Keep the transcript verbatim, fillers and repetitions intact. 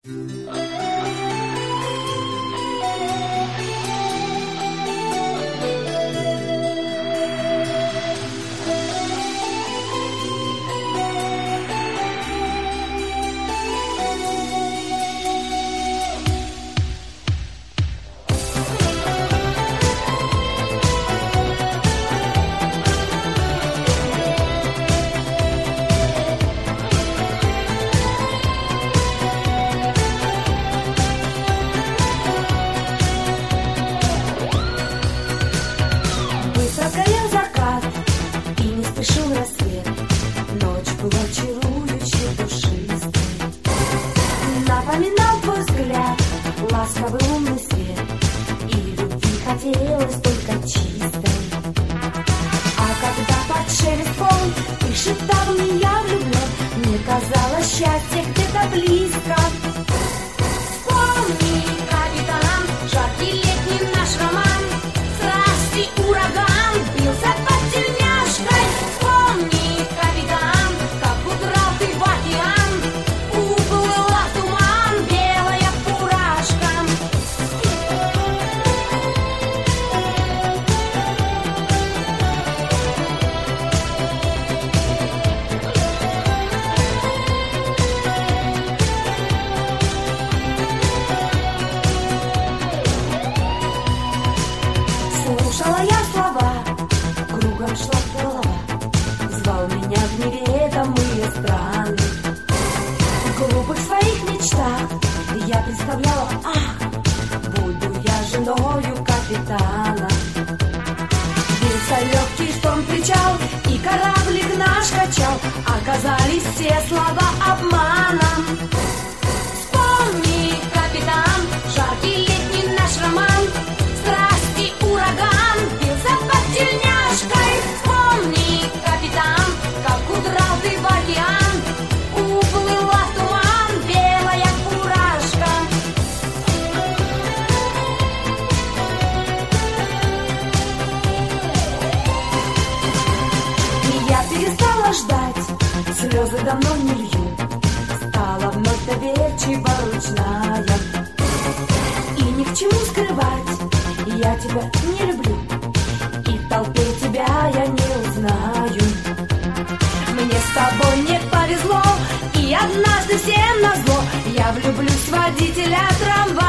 Ласковый умный свет, и любви хотелось только чистой. А когда под шелест волн ты шептал мне я влюблен, мне казалось счастье где-то близко. Вспомни, капитан, жаркий летний наш роман, страсти ураган бился под тельняшкой. Вспомни, капитан, как удрал ты в океан, уплыла в туман белая фуражка. Слушала я слова, кругом шла голова, звал меня в неведомые страны. В глупых своих мечтах я представляла, ах, буду я женою капитана. Бился легкий шторм, кричал, и кораблик наш качал, оказались все слова обманом. Вспомни, капитан, жаркий летний наш роман, страсти ураган бился под тельняшкой. Вспомни, капитан, как удрал ты в океан, уплыла в туман белая фуражка. И я перестала ждать, слезы давно не лью, стала вновь доверчиво ручная. И ни к чему скрывать, я тебя не люблю, и в толпе тебя я не узнаю. Мне с тобой не повезло, и однажды всем назло я влюблюсь в водителя трамвая.